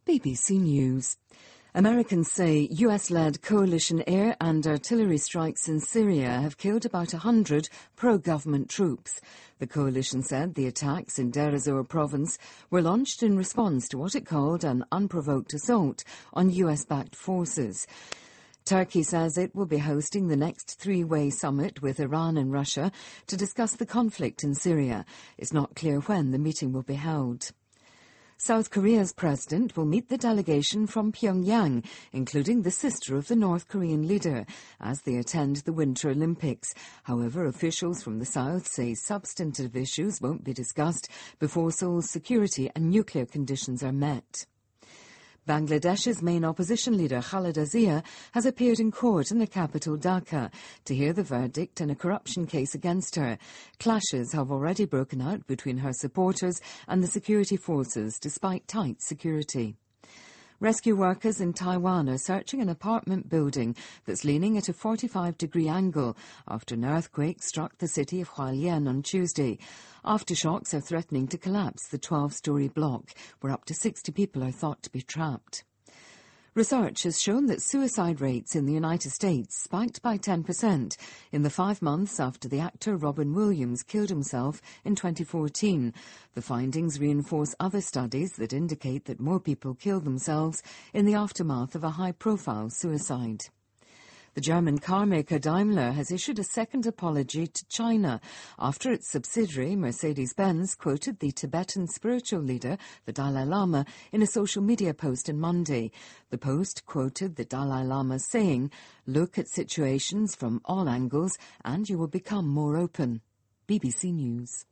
BBC News. Americans say US-led coalition air and artillery strikes in Syria have killed about 100 pro-government troops. The coalition said the attacks in Deir ez-Zor province were launched in response to what it called an unprovoked assault on US-backed forces. Turkey says it will be hosting the next three-way summit with Iran and Russia to discuss the conflict in Syria. It's not clear when the meeting will be held. South Korea's president will meet the delegation from Pyongyang, including the sister of the North Korean leader, as they attend the Winter Olympics. However, officials from the South say substantive issues won't be discussed before Seoul's security and nuclear conditions are met. Bangladesh's main opposition leader, Khaleda Zia, has appeared in court in the capital Dhaka to hear the verdict in a corruption case against her. Clashes have already broken out between her supporters and the security forces, despite tight security. Rescue workers in Taiwan are searching an apartment building that's leaning at a 45-degree angle after an earthquake struck the city of Hualien on Tuesday. Aftershocks are threatening to collapse the 12-story block, where up to 60 people are thought to be trapped. Research has shown that suicide rates in the United States spiked by 10% in the 5 months after the actor Robin Williams killed himself in 2014. The findings reinforce other studies that indicate that more people kill themselves in the aftermath of a high-profile suicide. The German carmaker Daimler has issued a second apology to China after its subsidiary Mercedes-Benz quoted the Tibetan spiritual leader, the Dalai Lama, in a social media post on Monday. The post quoted the Dalai Lama saying, "Look at situations from all angles and you will become more open." BBC News.